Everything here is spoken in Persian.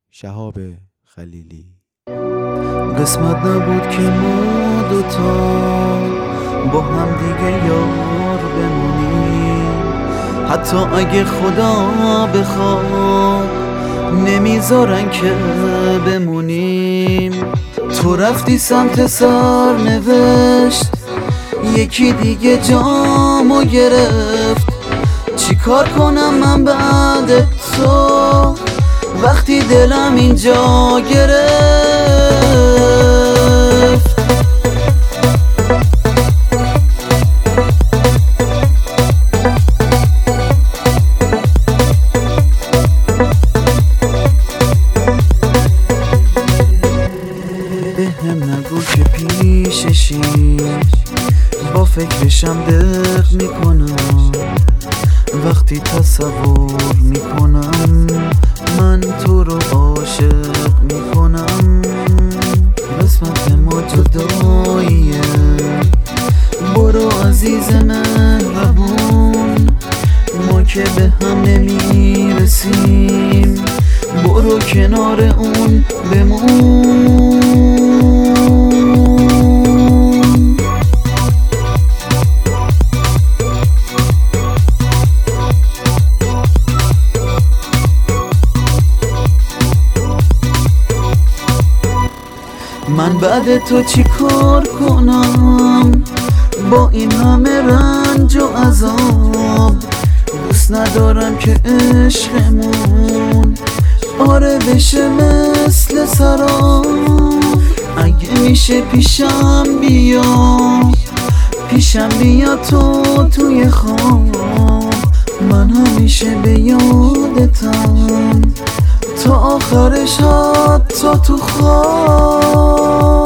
شهاب خلیلی. قسمت نبود که ما دوتا با هم دیگه یار بمونیم، حتی اگه خدا بخواد نمیذارن که بمونیم. تو رفتی سمت سرنوشت، یکی دیگه جامو گرفت. چی کار کنم من بعد تو وقتی دلم اینجا گرفت؟ بهم نگو که پیششی، با فکرشم دق میکنم. وقتی تصور میکنم من تو رو عاشق میکنم. قسمت ما جداییه، برو عزیز مهربون، ما که به هم نمیرسیم، برو کنار اون بمون. من بعد تو چی کار کنم با این همه رنج و عذاب؟ دوست ندارم که عشقمون آره بشه مثل سراب. اگه میشه پیشم بیا تو توی خواب. من همیشه به یادتم تا آخرش، حتی تو خواب.